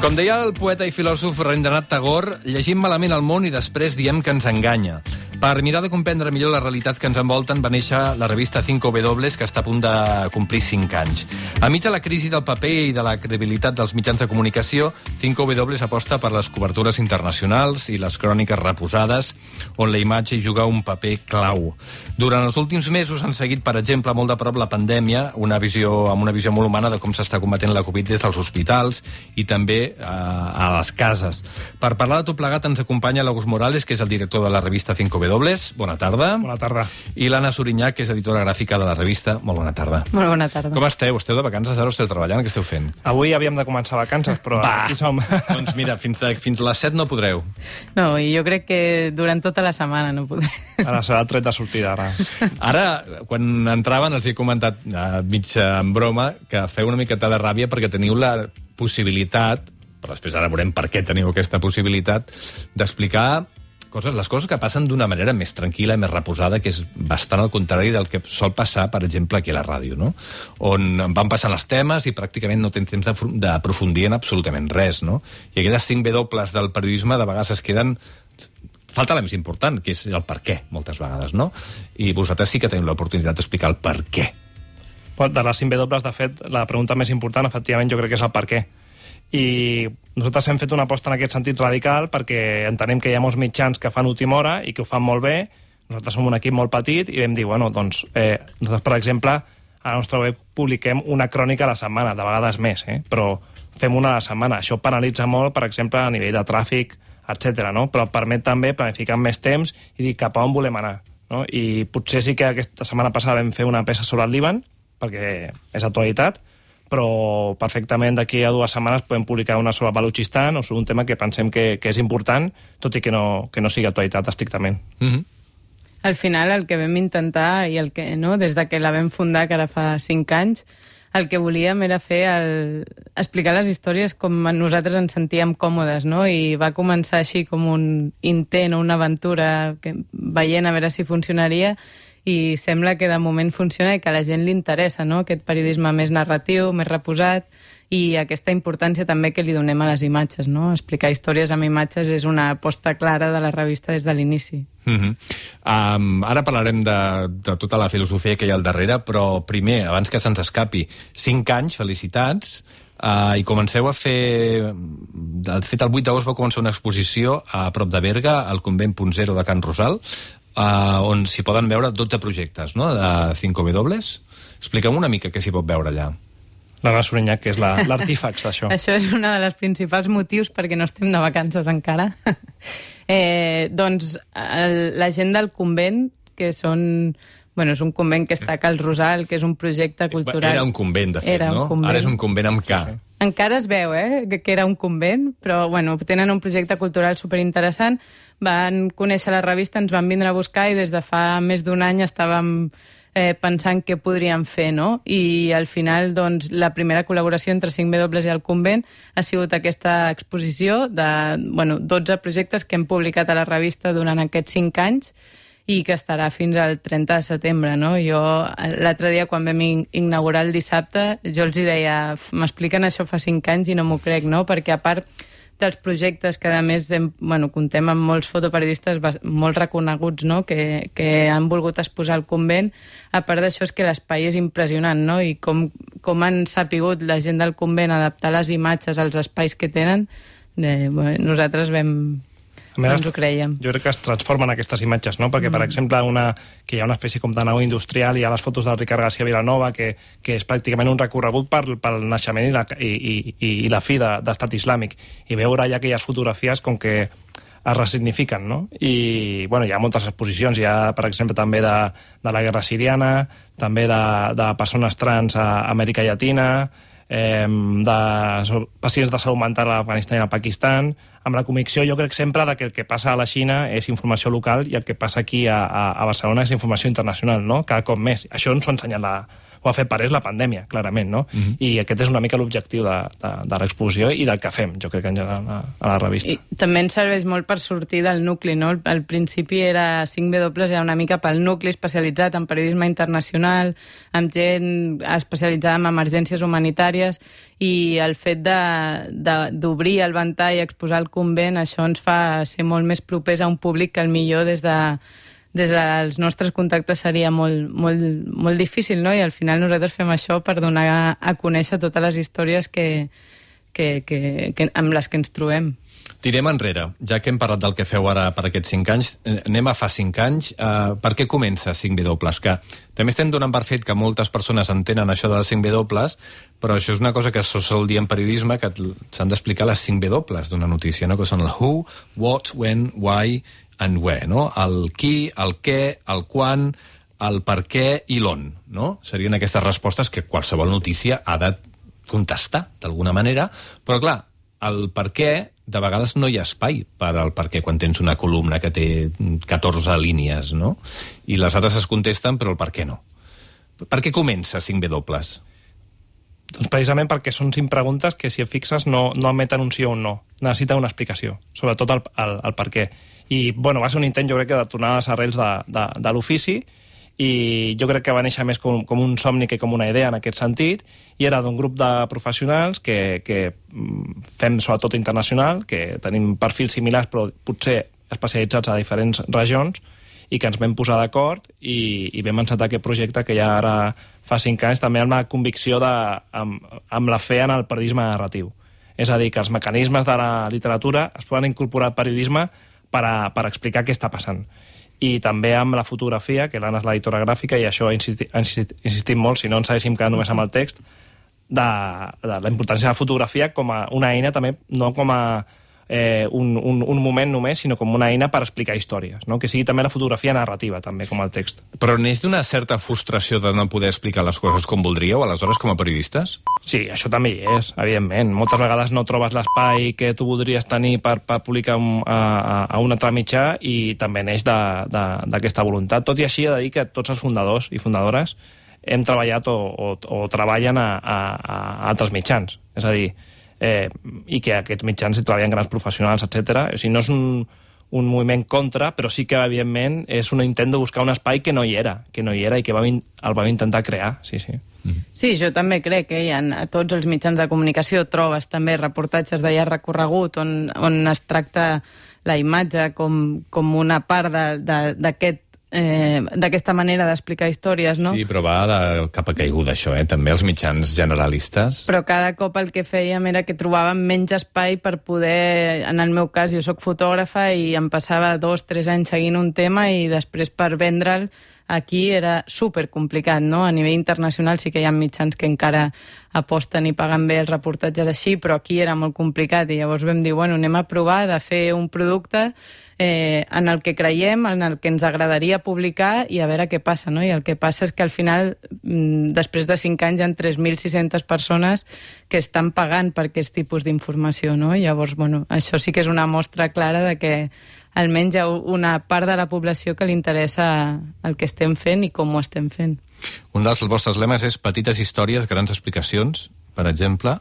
Com deia el poeta i filòsof Rabindranath Tagore, llegim malament el món i després diem que ens enganya. Per mirar de comprendre millor les realitats que ens envolten va néixer la revista 5W, que està a punt de complir 5 anys. Enmig de la crisi del paper i de la credibilitat dels mitjans de comunicació, 5W aposta per les cobertures internacionals i les cròniques reposades, on la imatge hi juga un paper clau. Durant els últims mesos han seguit, per exemple, molt de prop la pandèmia, amb una visió molt humana de com s'està combatent la Covid des dels hospitals i també a les cases. Per parlar de tot plegat ens acompanya l'August Morales, que és el director de la revista 5W. Bona tarda. Bona tarda. I l'Anna Surinyà, que és editora gràfica de la revista. Molt bona tarda. Molt bona tarda. Com esteu? Esteu de vacances? Ara esteu treballant? Què esteu fent? Avui havíem de començar vacances, però aquí som. Doncs mira, fins a les 7 no podreu. No, i jo crec que durant tota la setmana no podré. Ara serà tret de sortida, ara. Ara, quan entraven, els he comentat mig en broma que feu una miqueta de ràbia perquè teniu la possibilitat, però després ara veurem per què teniu aquesta possibilitat, d'explicar les coses que passen d'una manera més tranquil·la i més reposada, que és bastant al contrari del que sol passar, per exemple, aquí a la ràdio, no? On van passant els temes i pràcticament no tens temps d'aprofundir en absolutament res, no? I aquestes 5 W del periodisme de vegades es queden... Falta la més important, que és el per què, moltes vegades, no? I vosaltres sí que teniu l'oportunitat d'explicar el per què. De les 5 W, de fet, la pregunta més important, efectivament, jo crec que és el per què. I nosaltres hem fet una aposta en aquest sentit radical perquè entenem que hi ha molts mitjans que fan última hora i que ho fan molt bé. Nosaltres som un equip molt petit i vam dir, nosaltres, per exemple, a la nostra web publiquem una crònica a la setmana, de vegades més, però fem una a la setmana. Això penalitza molt, per exemple, a nivell de tràfic, etc. No? Però permet també planificar amb més temps i dir cap a on volem anar. No? I potser sí que aquesta setmana passada vam fer una peça sobre el Líban, perquè és actualitat, però perfectament d'aquí a 2 setmanes podem publicar una sobre Balutxistan o sobre un tema que pensem que és important, tot i que no sigui actualitat estrictament. Al final, el que vam intentar, i el que des de que la vam fundar, que ara fa 5 anys, el que volíem era explicar les històries com nosaltres ens sentíem còmodes, no? I va començar així com un intent o una aventura veient a veure si funcionaria, i sembla que de moment funciona i que a la gent li interessa, no? Aquest periodisme més narratiu, més reposat, i aquesta importància també que li donem a les imatges, no? Explicar històries amb imatges és una aposta clara de la revista des de l'inici. Ara parlarem de tota la filosofia que hi ha al darrere, però primer, abans que se'ns escapi, 5 anys, felicitats, i comenceu a fer... De fet, el 8 d'agost va començar una exposició a prop de Berga, al Convent Punt Zero de Can Rosal, on s'hi poden veure 12 projectes, no?, de 5W. Expliquem una mica què s'hi pot veure allà. L'Anna Surinyà, que és l'artífax d'això. Això és un dels principals motius perquè no estem de vacances encara. Doncs la gent del convent, que són... és un convent que està a Cal Rosal, que és un projecte cultural... Era un convent, de fet, no? Ara és un convent amb K. Encara es veu, que era un convent, però, tenen un projecte cultural superinteressant. Van conèixer la revista, ens van vindre a buscar i des de fa més d'un any estàvem pensant què podríem fer, no? I al final, doncs, la primera col·laboració entre 5W i el convent ha sigut aquesta exposició de 12 projectes que hem publicat a la revista durant aquests 5 anys i que estarà fins al 30 de setembre, no? Jo, l'altre dia, quan vam inaugurar el dissabte, jo els deia, m'expliquen això fa 5 anys i no m'ho crec, no? Perquè a part dels projectes que, a més, contem amb molts fotoperiodistes molt reconeguts, no?, que han volgut exposar al convent, a part d'això és que l'espai és impressionant, no?, i com han sapigut la gent del convent adaptar les imatges als espais que tenen, nosaltres ens ho creiem. Jo crec que es transformen aquestes imatges, no? Perquè, per exemple, que hi ha una espècie com de nau industrial, hi ha les fotos del Ricard García Vilanova, que és pràcticament un recorregut pel naixement i la fi d'estat islàmic. I veure allà aquelles fotografies com que es ressignifiquen, no? I, hi ha moltes exposicions. Hi ha, per exemple, també de la guerra siriana, també de persones trans a Amèrica Llatina, de pacients de salut mental a l'Afganistan i al Pakistan, amb la convicció, jo crec sempre, que el que passa a la Xina és informació local i el que passa aquí a Barcelona és informació internacional, no? Cada cop més. Això ens ho ha ensenyat ho ha fet palès la pandèmia, clarament, no? I aquest és una mica l'objectiu de l'exposició i del que fem, jo crec que en general a la revista. I també ens serveix molt per sortir del nucli, no? Al principi era 5W, era una mica pel nucli especialitzat en periodisme internacional, amb gent especialitzada en emergències humanitàries, i el fet d'obrir el ventall i exposar el convent, això ens fa ser molt més propers a un públic que al millor des dels nostres contactes seria molt difícil, no? I al final nosaltres fem això per donar a conèixer totes les històries amb les que ens trobem. Tirem enrere, ja que hem parlat del que feu ara per aquests 5 anys, anem a fa 5 anys. Per què comença 5W? Que també estem donant per fet que moltes persones entenen això de les 5W, però això és una cosa que se sol dir en periodisme, que s'han d'explicar les 5W d'una notícia, no? Que són el who, what, when, why and where, no? El qui, el què, el quan, el per què i l'on, no? Serien aquestes respostes que qualsevol notícia ha de contestar, d'alguna manera, però clar, el per què, de vegades no hi ha espai per al per què quan tens una columna que té 14 línies, no? I les altres es contesten, però el per què no. Per què comença 5W? Doncs precisament perquè són 5 preguntes que, si et fixes, no admeten un sí o un no. Necessita una explicació, sobretot el per què. I, bueno, va ser un intent, jo crec, de tornar a les arrels de l'ofici, i jo crec que va néixer més com un somni que com una idea en aquest sentit, i era d'un grup de professionals que fem sobretot internacional, que tenim perfils similars però potser especialitzats a diferents regions, i que ens vam posar d'acord i vam encetar aquest projecte que ja ara fa 5 anys, també amb la convicció amb la fe en el periodisme narratiu. És a dir, que els mecanismes de la literatura es poden incorporar al periodisme per explicar què està passant. I també amb la fotografia, que l'Anna és l'editora gràfica, i això ha insistit molt, si no ens haguéssim quedat només amb el text, de la importància de la fotografia com a una eina també, no com a un moment només, sinó com una eina per explicar històries, no? Que sigui també la fotografia narrativa, també, com el text. Però neix d'una certa frustració de no poder explicar les coses com voldríeu, aleshores, com a periodistes? Sí, això també hi és, evidentment. Moltes vegades no trobes l'espai que tu voldries tenir per publicar a un altre mitjà, i també neix d'aquesta voluntat. Tot i així, he de dir que tots els fundadors i fundadores hem treballat o treballen a altres mitjans. És a dir, i que aquests mitjans hi treballen grans professionals, etc. O sigui, no és un moviment contra, però sí que, evidentment, és un intent de buscar un espai que no hi era i que el vam intentar crear, sí. Sí, jo també crec que a tots els mitjans de comunicació trobes també reportatges de llarg recorregut on es tracta la imatge com una part d'aquesta manera d'explicar històries, no? Sí, però va de capa caiguda, això, també els mitjans generalistes. Però cada cop el que fèiem era que trobàvem menys espai per poder, en el meu cas, jo sóc fotògrafa i em passava 2-3 anys seguint un tema i després per vendre'l aquí era supercomplicat, no? A nivell internacional sí que hi ha mitjans que encara aposten i paguen bé els reportatges així, però aquí era molt complicat i llavors vam dir, bueno, anem a provar de fer un producte en el que creiem, en el que ens agradaria publicar i a veure què passa, no? I el que passa és que al final, després de 5 anys, hi ha 3.600 persones que estan pagant per aquest tipus d'informació, no? I llavors, bueno, això sí que és una mostra clara de que almenys hi ha una part de la població que li interessa el que estem fent i com ho estem fent. Un dels vostres lemes és petites històries, grans explicacions, per exemple.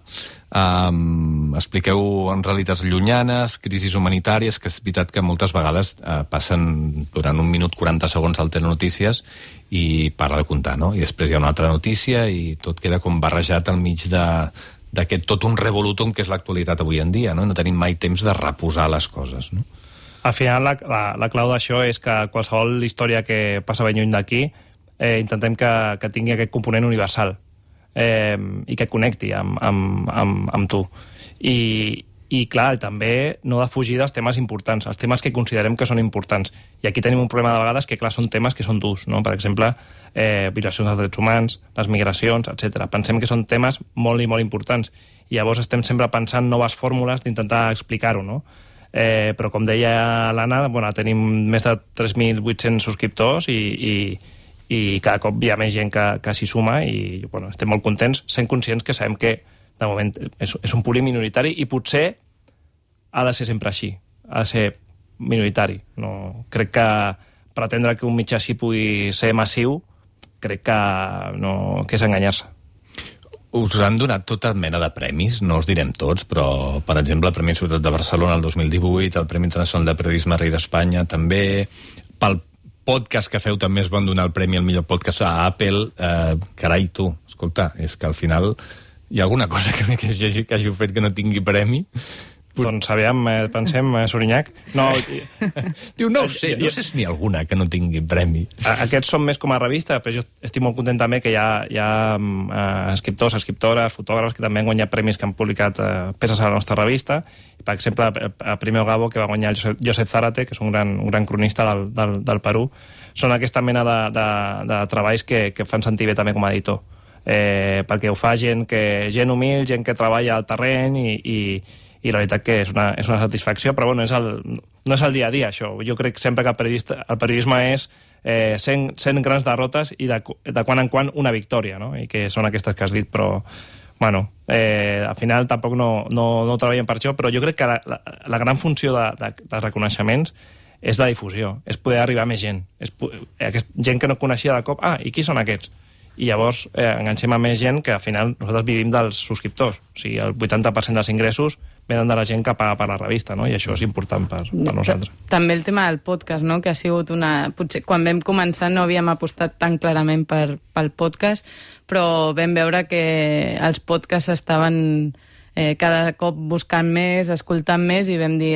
Expliqueu en realitats llunyanes, crisis humanitàries, que és veritat que moltes vegades passen durant 1 minut 40 segons al Telenotícies i para de comptar, no? I després hi ha una altra notícia i tot queda com barrejat al mig d'aquest tot un revolutum que és l'actualitat avui en dia, no? No tenim mai temps de reposar les coses, no? Al final, la clau d'això és que qualsevol història que passa ben lluny d'aquí intentem que tingui aquest component universal i que connecti amb tu. I clar, també no defugir dels temes importants, els temes que considerem que són importants. I aquí tenim un problema de vegades que, clar, són temes que són durs, no? Per exemple, violacions dels drets humans, les migracions, etc. Pensem que són temes molt i molt importants. I llavors estem sempre pensant noves fórmules d'intentar explicar-ho, no? Però com deia l'Anna, bueno, tenim més de 3.800 subscriptors i cada cop hi ha més gent que s'hi suma i bueno, estem molt contents, sent conscients que sabem que de moment és un públic minoritari i potser ha de ser sempre així, ha de ser minoritari. No, crec que pretendre que un mitjà així pugui ser massiu crec que és enganyar-se. Us han donat tota mena de premis, no els direm tots, però, per exemple, el Premi Ciutat de Barcelona el 2018, el Premi Internacional de Periodisme Rei d'Espanya, també. Pel podcast que feu també es van donar el premi al millor podcast a Apple. Carai, tu, escolta, és que al final hi ha alguna cosa que hàgiu fet que no tingui premi? Doncs aviam, pensem, Sorinyac. No, diu, no sé si n'hi ha alguna que no tingui premi. Aquests són més com a revista, però jo estic molt content també que hi ha escriptors, escriptores, fotògrafs que també han guanyat premis que han publicat peces a la nostra revista. Per exemple, el Premio Gabo, que va guanyar Josep Zárate, que és un gran cronista del Perú. Són aquesta mena de treballs que fan sentir bé també com a editor. Perquè ho fa gent humil, gent que treballa al terreny i la veritat que és una satisfacció, però bueno, no és el dia a dia, això. Jo crec sempre que el periodisme és 100 grans derrotes i de quan en quan una victòria, no? I que són aquestes que has dit, però bueno, al final tampoc no treballem per això, però jo crec que la gran funció de reconeixements és la difusió, és poder arribar a més gent. Gent que no coneixia de cop, i qui són aquests? I llavors enganxem a més gent que al final nosaltres vivim dels subscriptors. O sigui, el 80% dels ingressos venen de la gent que paga per la revista, no? I això és important per nosaltres. També el tema del podcast, no? Que ha sigut potser quan vam començar no havíem apostat tan clarament pel podcast, però vam veure que els podcasts estaven cada cop buscant més, escoltant més, i vam dir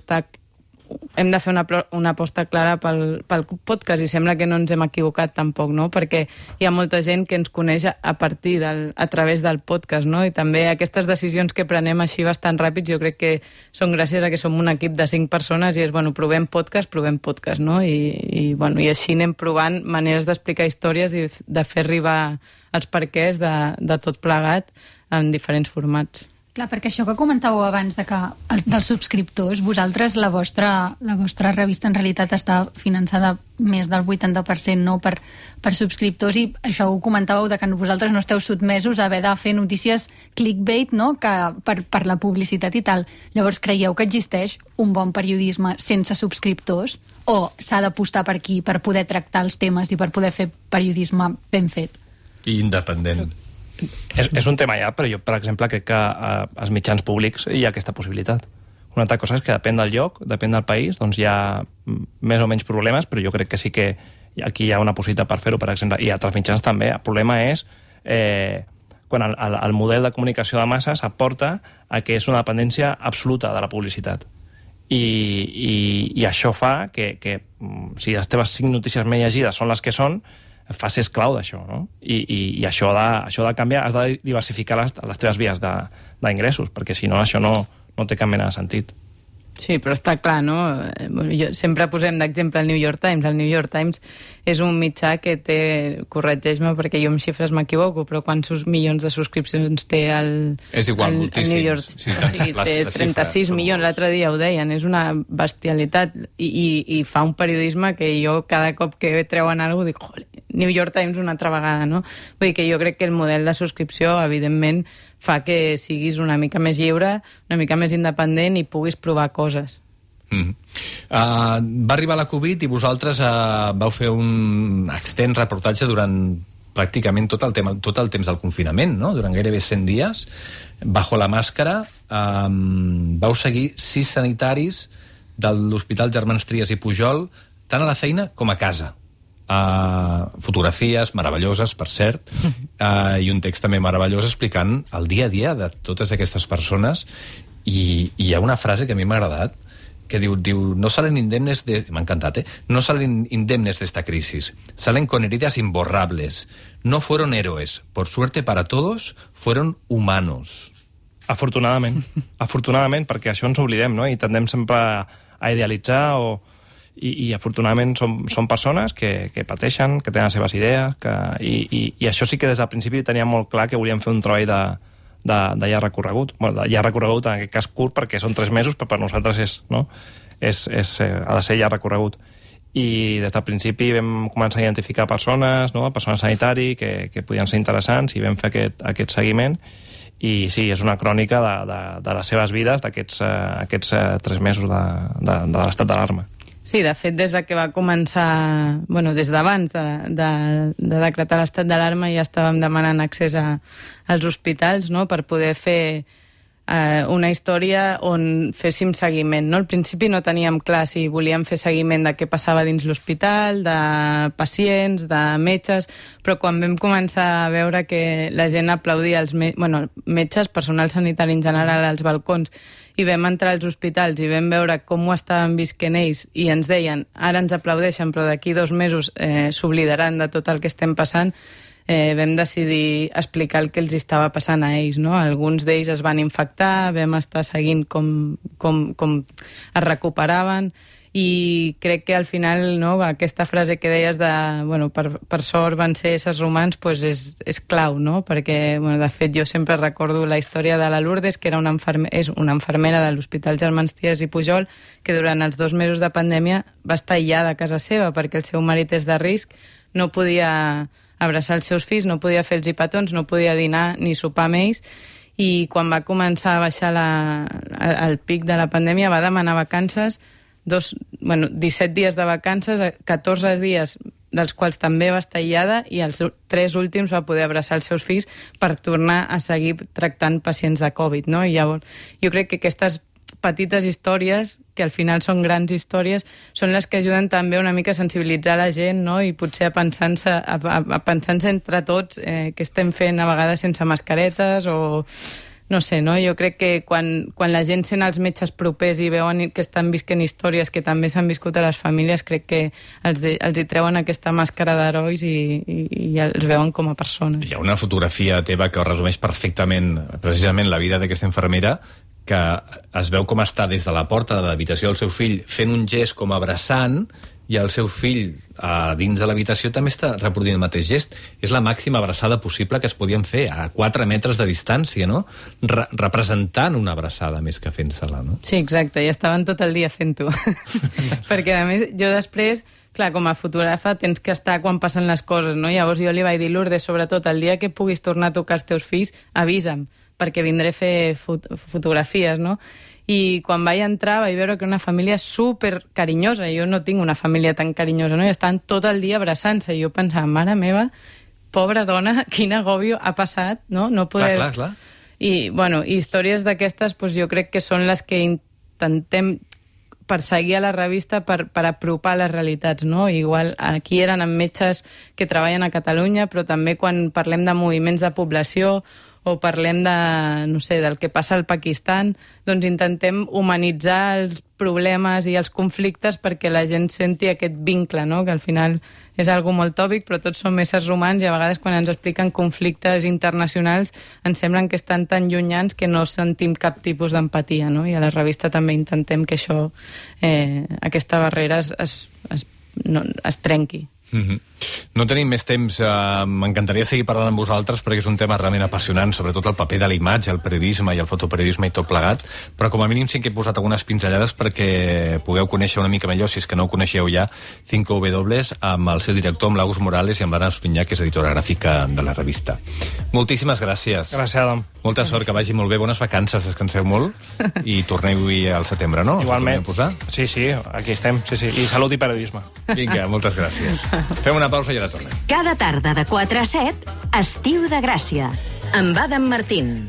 hem de fer una aposta clara pel podcast, i sembla que no ens hem equivocat tampoc, no? Perquè hi ha molta gent que ens coneix a través del podcast, no? I també aquestes decisions que prenem així bastant ràpids jo crec que són gràcies a que som un equip de 5 persones i és, provem podcast, no? I així anem provant maneres d'explicar històries i de fer arribar els perquès de tot plegat en diferents formats. Clar, perquè això que comentàveu abans dels subscriptors, vosaltres, la vostra revista en realitat està finançada més del 80% no per subscriptors, i això ho comentàveu de que vosaltres no esteu sotmesos a haver de fer notícies clickbait, no? per la publicitat i tal. Llavors, creieu que existeix un bon periodisme sense subscriptors o s'ha d'apostar per aquí per poder tractar els temes i per poder fer periodisme ben fet? I independent. És un tema però jo, per exemple, crec que als mitjans públics hi ha aquesta possibilitat. Una altra cosa és que depèn del lloc, depèn del país, doncs hi ha més o menys problemes, però jo crec que sí que aquí hi ha una possibilitat per fer-ho, per exemple, i altres mitjans també. El problema és quan el model de comunicació de masses aporta a que és una dependència absoluta de la publicitat. I això fa que si les teves 5 notícies més llegides són les que són, fa ser esclau d'això, no? I això ha de canviar, has de diversificar les teves vies d'ingressos, perquè si no això no té cap mena de sentit. Sí, però està clar, no? Sempre posem d'exemple el New York Times. El New York Times és un mitjà que té, corregeix-me perquè jo amb xifres m'equivoco, però quants milions de subscripcions té el New York? Sí, té 36 milions, l'altre dia ho deien, és una bestialitat, i fa un periodisme que jo cada cop que treuen alguna cosa dic, joder, New York Times una altra vegada, no? Vull dir que jo crec que el model de subscripció, evidentment, fa que siguis una mica més lliure, una mica més independent i puguis provar coses. Va arribar la Covid i vosaltres vau fer un extens reportatge durant pràcticament tot el temps del confinament, no? Durant gairebé 100 dies, bajo la màscara, vau seguir 6 sanitaris de l'Hospital Germans Trias i Pujol, tant a la feina com a casa. Fotografies meravelloses, per cert, i un text també meravellós explicant el dia a dia de totes aquestes persones, i hi ha una frase que a mi m'ha agradat que diu, no salen indemnes m'ha encantat, no salen indemnes de esta crisis, salen con heridas imborrables, no fueron héroes, por suerte para todos fueron humanos. Afortunadament, perquè això ens oblidem, no? I tendem sempre a idealitzar i afortunadament són persones que pateixen, que tenen les seves idees, i això sí que des del principi teníem molt clar que volíem fer un treball de llarg recorregut. De llarg recorregut, en aquest cas curt, perquè són 3 mesos, però per nosaltres ha de ser llarg recorregut. I des del principi vam començar a identificar persones, no? Personal sanitari que podien ser interessants, i vam fer aquest seguiment. I sí, és una crònica de les seves vides d'aquests 3 mesos de l'estat d'alarma. Sí, de fet, des de que va començar... Bueno, des d'abans de decretar l'estat d'alarma ja estàvem demanant accés als hospitals, no?, per poder fer una història on féssim seguiment, no? Al principi no teníem clar si volíem fer seguiment de què passava dins l'hospital, de pacients, de metges, però quan vam començar a veure que la gent aplaudia els metges, personal sanitari en general, als balcons, i vam entrar als hospitals i vam veure com ho estaven visquent ells i ens deien, ara ens aplaudeixen, però d'aquí 2 mesos s'oblidaran de tot el que estem passant, vam decidir explicar el que els estava passant a ells, no? Alguns d'ells es van infectar, vam estar seguint com es recuperaven, i crec que al final, no, aquesta frase que deies de, bueno, per sort van ser éssers humans, pues és clau, no? Perquè, bueno, de fet, jo sempre recordo la història de la Lourdes, que era és una infermera de l'Hospital Germans Trias i Pujol, que durant els 2 mesos de pandèmia va estar aïllada a casa seva perquè el seu marit és de risc, no podia abraçar els seus fills, no podia fer els petons, no podia dinar ni sopar amb ells, i quan va començar a baixar el pic de la pandèmia va demanar vacances, 17 dies de vacances, 14 dies dels quals també va estar aïllada, i els 3 últims va poder abraçar els seus fills per tornar a seguir tractant pacients de Covid, no? I llavors, jo crec que aquestes petites històries, que al final són grans històries, són les que ajuden també una mica a sensibilitzar la gent, no? I potser a pensar-se entre tots què estem fent a vegades sense mascaretes, o no sé, no? Jo crec que quan la gent sent els metges propers i veuen que estan visquent històries que també s'han viscut a les famílies, crec que els hi treuen aquesta màscara d'herois i els veuen com a persones. Hi ha una fotografia teva que resumeix perfectament precisament la vida d'aquesta infermera, que es veu com està des de la porta de l'habitació del seu fill fent un gest com abraçant, i el seu fill dins de l'habitació també està reproduint el mateix gest. És la màxima abraçada possible que es podien fer a 4 metres de distància, no? Representant una abraçada més que fent-se-la, no? Sí, exacte, i estaven tot el dia fent-ho. Perquè, a més, jo després, clar, com a fotògrafa tens que estar quan passen les coses, no? Llavors jo li vaig dir, Lourdes, sobretot, el dia que puguis tornar a tocar els teus fills, avisa'm, perquè vindré a fer fotografies, no? I quan vaig entrar vaig veure que era una família super carinyosa. Jo no tinc una família tan carinyosa, no? I estaven tot el dia abraçant-se, i jo pensava, mare meva, pobra dona, quin agòbio ha passat, no? No poder... Clar. I, bueno, històries d'aquestes, doncs, jo crec que són les que intentem perseguir a la revista per apropar les realitats, no? Igual aquí eren amb metges que treballen a Catalunya, però també quan parlem de moviments de població o parlem de, no sé, del que passa al Pakistan, doncs intentem humanitzar els problemes i els conflictes perquè la gent senti aquest vincle, no? Que al final és algo molt tòpic, però tots som éssers humans, i a vegades quan ens expliquen conflictes internacionals ens semblen que estan tan llunyans que no sentim cap tipus d'empatia, no? I a la revista també intentem que això, aquesta barrera es trenqui. No tenim més temps. M'encantaria seguir parlant amb vosaltres perquè és un tema realment apassionant, sobretot el paper de la imatge, el periodisme i el fotoperiodisme i tot plegat, però com a mínim sí que he posat algunes pinzellades perquè pugueu conèixer una mica millor, si és que no ho coneixeu ja, 5W, amb el seu director, amb l'August Morales, i amb l'Anna Supinyà, que és editora gràfica de la revista. Moltíssimes gràcies. Gràcies, Adam. Molta sort, que vagi molt bé, bones vacances, descanseu molt, i torneu-hi al setembre, no? Igualment. Sí, aquí estem, sí. I salut i periodisme. Vinga, moltes gràcies. Fem una pausa i ara tornem. Cada tarda de 4 a 7, Estiu de Gràcia, amb Adam Martín.